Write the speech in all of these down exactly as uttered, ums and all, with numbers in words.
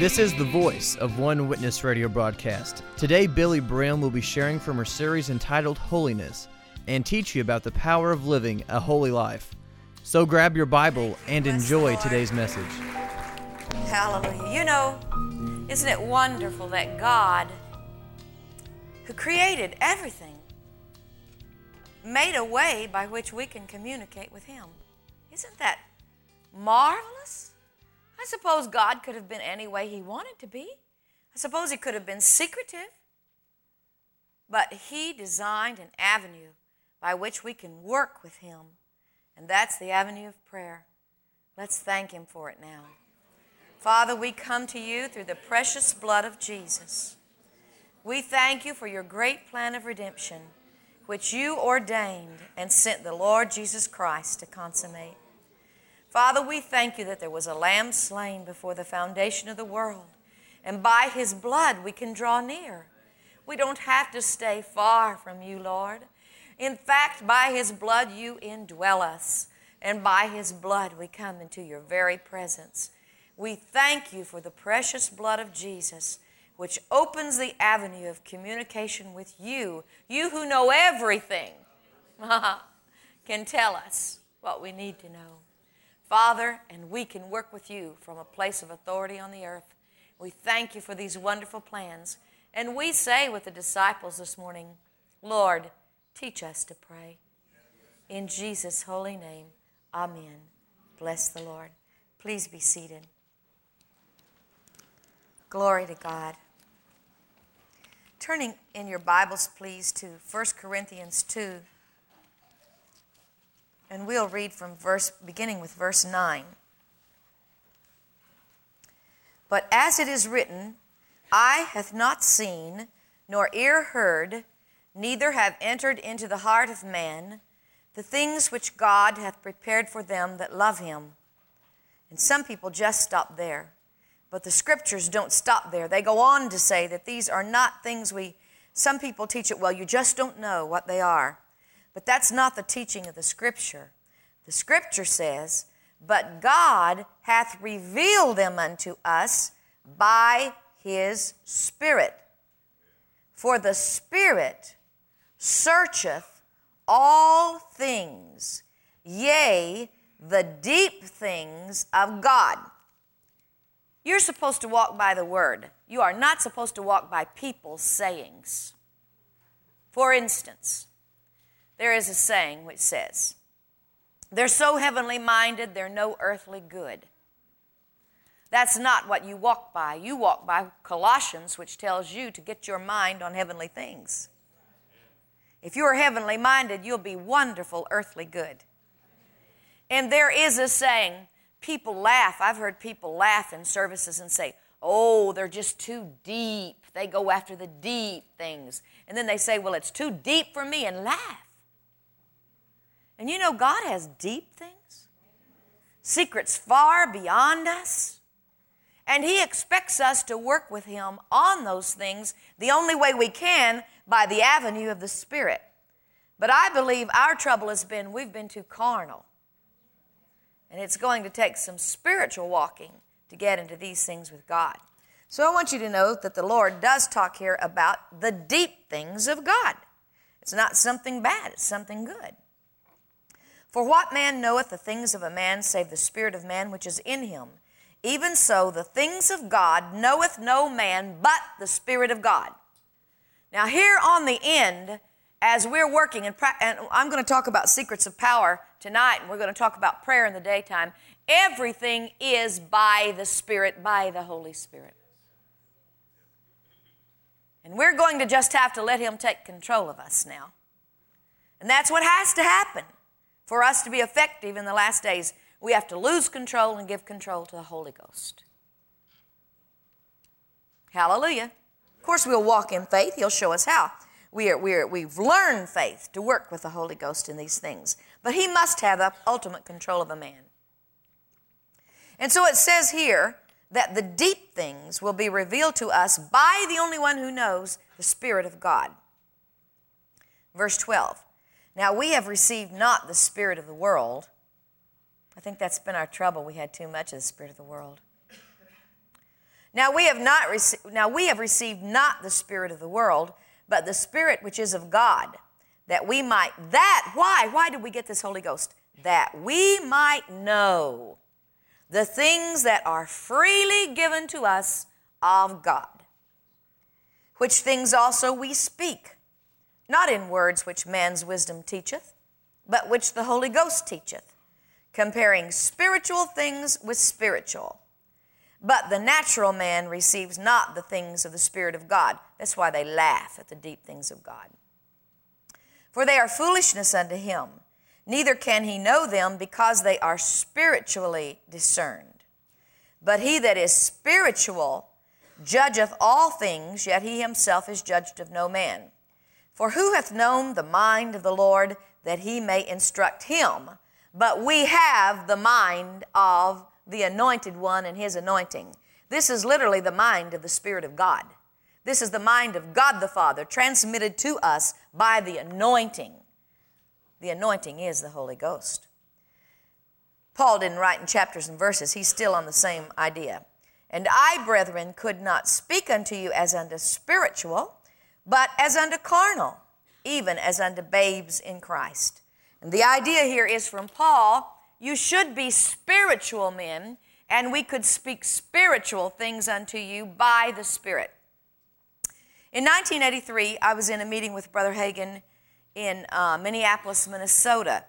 This is the voice of One Witness radio broadcast. Today, Billy Brim will be sharing from her series entitled Holiness and teach you about the power of living a holy life. So grab your Bible and enjoy today's message. Hallelujah. You know, isn't it wonderful that God, who created everything, made a way by which we can communicate with Him? Isn't that marvelous? I suppose God could have been any way He wanted to be. I suppose He could have been secretive. But He designed an avenue by which we can work with Him. And that's the avenue of prayer. Let's thank Him for it now. Father, we come to You through the precious blood of Jesus. We thank You for Your great plan of redemption, which You ordained and sent the Lord Jesus Christ to consummate. Father, we thank You that there was a lamb slain before the foundation of the world, and by His blood we can draw near. We don't have to stay far from You, Lord. In fact, by His blood You indwell us, and by His blood we come into Your very presence. We thank You for the precious blood of Jesus, which opens the avenue of communication with You. You who know everything can tell us what we need to know. Father, and we can work with You from a place of authority on the earth. We thank You for these wonderful plans. And we say with the disciples this morning, Lord, teach us to pray. In Jesus' holy name, amen. Bless the Lord. Please be seated. Glory to God. Turning in your Bibles, please, to First Corinthians two. And we'll read from verse, beginning with verse nine. But as it is written, eye hath not seen, nor ear heard, neither have entered into the heart of man the things which God hath prepared for them that love Him. And some people just stop there. But the Scriptures don't stop there. They go on to say that these are not things we, some people teach it, well, you just don't know what they are. But that's not the teaching of the Scripture. The Scripture says, but God hath revealed them unto us by His Spirit. For the Spirit searcheth all things, yea, the deep things of God. You're supposed to walk by the Word. You are not supposed to walk by people's sayings. For instance, there is a saying which says, they're so heavenly minded, they're no earthly good. That's not what you walk by. You walk by Colossians, which tells you to get your mind on heavenly things. If you're heavenly minded, you'll be wonderful earthly good. And there is a saying, people laugh. I've heard people laugh in services and say, oh, they're just too deep. They go after the deep things. And then they say, well, it's too deep for me, and laugh. And you know, God has deep things, secrets far beyond us. And He expects us to work with Him on those things the only way we can, by the avenue of the Spirit. But I believe our trouble has been we've been too carnal. And it's going to take some spiritual walking to get into these things with God. So I want you to know that the Lord does talk here about the deep things of God. It's not something bad, it's something good. For what man knoweth the things of a man, save the spirit of man which is in him? Even so, the things of God knoweth no man but the Spirit of God. Now here on the end, as we're working, and, pra- and I'm going to talk about secrets of power tonight, and we're going to talk about prayer in the daytime, everything is by the Spirit, by the Holy Spirit. And we're going to just have to let Him take control of us now. And that's what has to happen for us to be effective in the last days. We have to lose control and give control to the Holy Ghost. Hallelujah. Of course, we'll walk in faith. He'll show us how. We are, we are, we've learned faith to work with the Holy Ghost in these things. But He must have the ultimate control of a man. And so it says here that the deep things will be revealed to us by the only one who knows, the Spirit of God. Verse twelve. Now we have received not the spirit of the world. I think that's been our trouble. We had too much of the spirit of the world. Now we have not received, now we have received not the spirit of the world, but the Spirit which is of God, that we might, that, why? Why did we get this Holy Ghost? That we might know the things that are freely given to us of God, which things also we speak, not in words which man's wisdom teacheth, but which the Holy Ghost teacheth, comparing spiritual things with spiritual. But the natural man receives not the things of the Spirit of God. That's why they laugh at the deep things of God. For they are foolishness unto him, neither can he know them, because they are spiritually discerned. But he that is spiritual judgeth all things, yet he himself is judged of no man. For who hath known the mind of the Lord, that he may instruct him? But we have the mind of the Anointed One and his anointing. This is literally the mind of the Spirit of God. This is the mind of God the Father, transmitted to us by the anointing. The anointing is the Holy Ghost. Paul didn't write in chapters and verses. He's still on the same idea. And I, brethren, could not speak unto you as unto spiritual, but as unto carnal, even as unto babes in Christ. And the idea here is from Paul, you should be spiritual men, and we could speak spiritual things unto you by the Spirit. In nineteen eighty-three, I was in a meeting with Brother Hagin in uh, Minneapolis, Minnesota.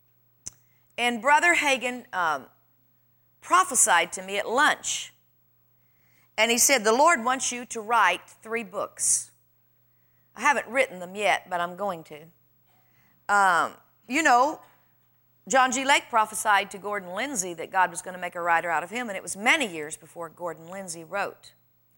And Brother Hagin um, prophesied to me at lunch. And he said, the Lord wants you to write three books. I haven't written them yet, but I'm going to. Um, you know, John G. Lake prophesied to Gordon Lindsay that God was going to make a writer out of him, and it was many years before Gordon Lindsay wrote.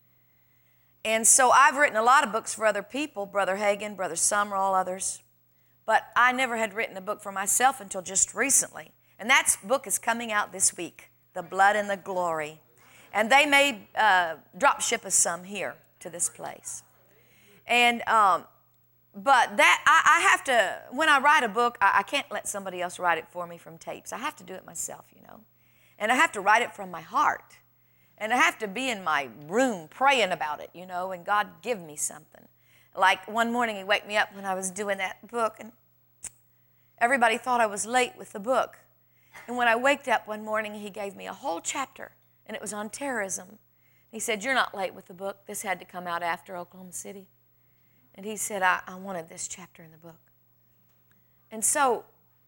And so I've written a lot of books for other people, Brother Hagin, Brother Sumrall, others, but I never had written a book for myself until just recently. And that book is coming out this week, The Blood and the Glory. And they may uh, drop ship us some here to this place. And um, But that, I, I have to, when I write a book, I, I can't let somebody else write it for me from tapes. I have to do it myself, you know. And I have to write it from my heart. And I have to be in my room praying about it, you know, and God give me something. Like one morning he wake me up when I was doing that book, and everybody thought I was late with the book. And when I waked up one morning, he gave me a whole chapter, and it was on terrorism. He said, you're not late with the book. This had to come out after Oklahoma City. And he said, I, I wanted this chapter in the book. And so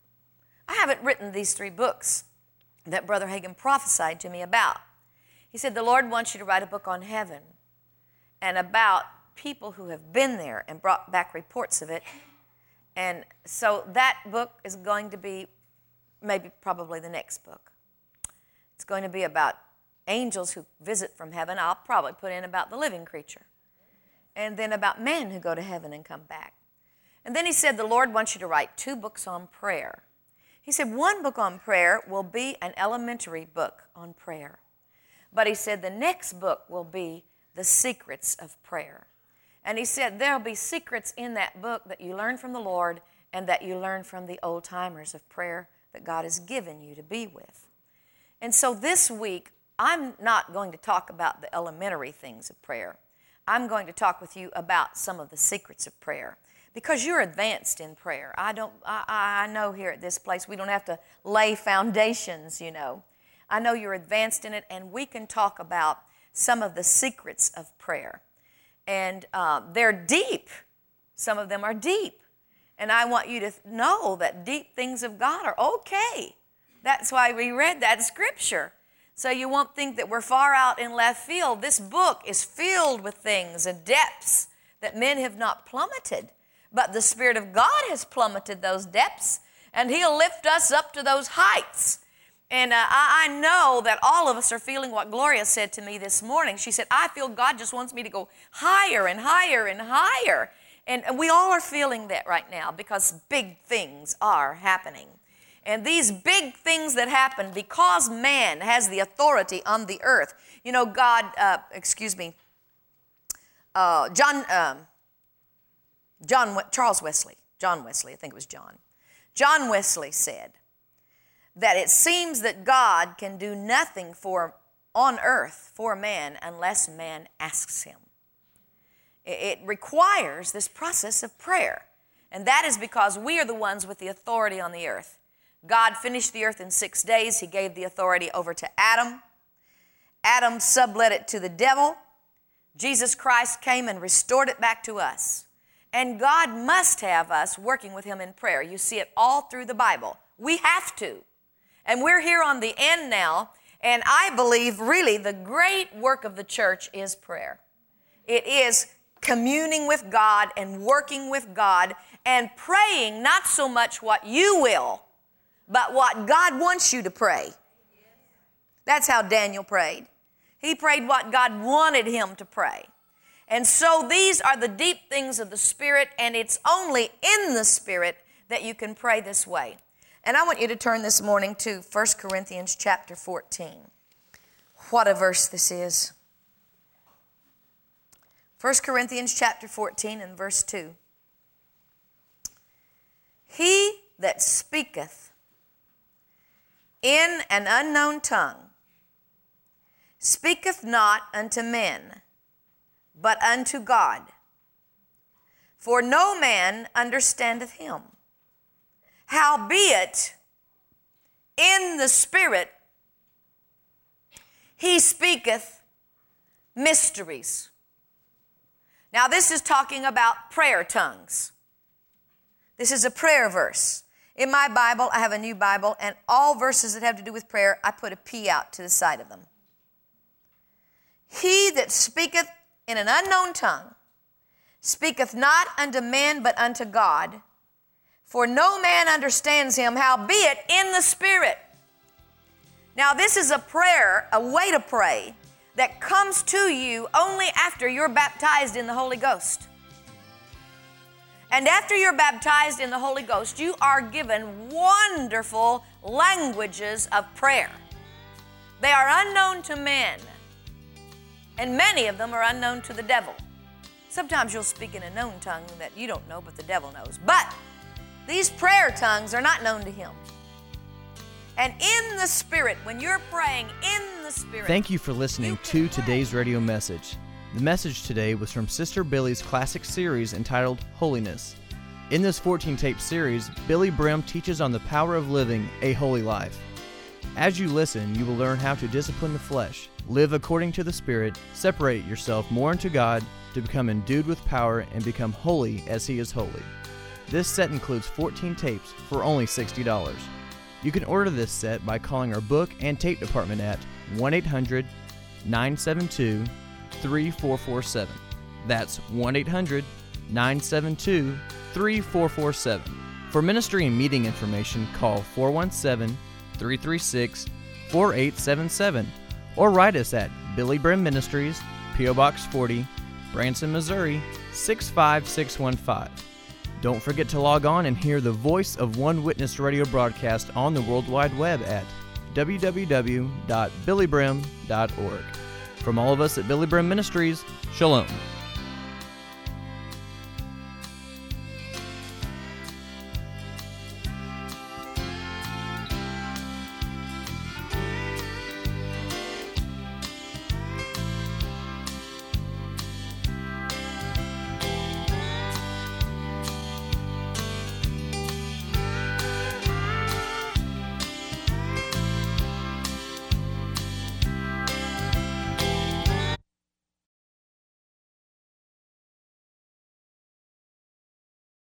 I haven't written these three books that Brother Hagin prophesied to me about. He said, the Lord wants you to write a book on heaven and about people who have been there and brought back reports of it. And so that book is going to be maybe probably the next book. It's going to be about angels who visit from heaven. I'll probably put in about the living creature. And then about men who go to heaven and come back. And then he said, the Lord wants you to write two books on prayer. He said, one book on prayer will be an elementary book on prayer. But he said, the next book will be the secrets of prayer. And he said, there'll be secrets in that book that you learn from the Lord and that you learn from the old timers of prayer that God has given you to be with. And so this week, I'm not going to talk about the elementary things of prayer. I'm going to talk with you about some of the secrets of prayer, because you're advanced in prayer. I don't. I, I know here at this place we don't have to lay foundations, you know. I know you're advanced in it, and we can talk about some of the secrets of prayer. And uh, they're deep. Some of them are deep. And I want you to know that deep things of God are okay. That's why we read that scripture. So you won't think that we're far out in left field. This book is filled with things and depths that men have not plummeted. But the Spirit of God has plummeted those depths, and He'll lift us up to those heights. And uh, I, I know that all of us are feeling what Gloria said to me this morning. She said, I feel God just wants me to go higher and higher and higher. And, and we all are feeling that right now because big things are happening. And these big things that happen because man has the authority on the earth. You know, God, uh, excuse me, uh, John, um, John, Charles Wesley, John Wesley, I think it was John. John Wesley said that it seems that God can do nothing for on earth for man unless man asks him. It requires this process of prayer. And that is because we are the ones with the authority on the earth. God finished the earth in six days. He gave the authority over to Adam. Adam sublet it to the devil. Jesus Christ came and restored it back to us. And God must have us working with him in prayer. You see it all through the Bible. We have to. And we're here on the end now, and I believe really the great work of the church is prayer. It is communing with God and working with God and praying not so much what you will, but what God wants you to pray. That's how Daniel prayed. He prayed what God wanted him to pray. And so these are the deep things of the Spirit, and it's only in the Spirit that you can pray this way. And I want you to turn this morning to First Corinthians chapter fourteen. What a verse this is. First Corinthians chapter fourteen and verse two. He that speaketh in an unknown tongue speaketh not unto men, but unto God. For no man understandeth him. Howbeit, in the Spirit, he speaketh mysteries. Now, this is talking about prayer tongues. This is a prayer verse. In my Bible, I have a new Bible, and all verses that have to do with prayer, I put a P out to the side of them. He that speaketh in an unknown tongue speaketh not unto men, but unto God. For no man understands him, howbeit in the Spirit. Now, this is a prayer, a way to pray, that comes to you only after you're baptized in the Holy Ghost. And after you're baptized in the Holy Ghost, you are given wonderful languages of prayer. They are unknown to men, and many of them are unknown to the devil. Sometimes you'll speak in a known tongue that you don't know, but the devil knows. But these prayer tongues are not known to him. And in the Spirit, when you're praying in the Spirit... Thank you for listening to today's radio message. The message today was from Sister Billy's classic series entitled Holiness. In this fourteen-tape series, Billy Brim teaches on the power of living a holy life. As you listen, you will learn how to discipline the flesh, live according to the Spirit, separate yourself more unto God, to become endued with power and become holy as He is holy. This set includes fourteen tapes for only sixty dollars. You can order this set by calling our book and tape department at one eight hundred nine seven two three four four seven. That's one eight hundred nine seven two three four four seven. For ministry and meeting information, call four one seven three three six four eight seven seven or write us at Billy Brim Ministries, P O Box forty, Branson, Missouri six five six one five. Don't forget to log on and hear the Voice of One Witness radio broadcast on the World Wide Web at w w w dot billy brim dot org. From all of us at Billy Brim Ministries, Shalom.